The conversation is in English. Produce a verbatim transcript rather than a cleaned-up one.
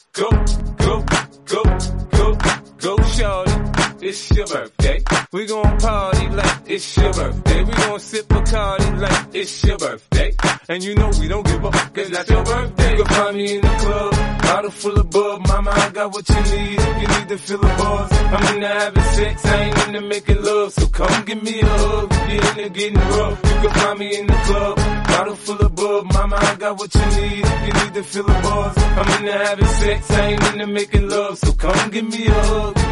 Go, go, go, go, go, shorty. It's your birthday. We gon' party like it's your birthday. We gon' sip Bacardi like it's your birthday. And you know we don't give a fuck, cause that's your birthday. You'll find me in the club, bottle full of bub. Mama, I got what you need if you need to fill the bars. I'm into having sex, I ain't into making love. So come give me a hug if you're into getting rough. You can find me in the club, bottle full of bub. Mama, I got what you need if you need to fill the bars. I'm into having sex, I ain't into making love. So come give me a hug.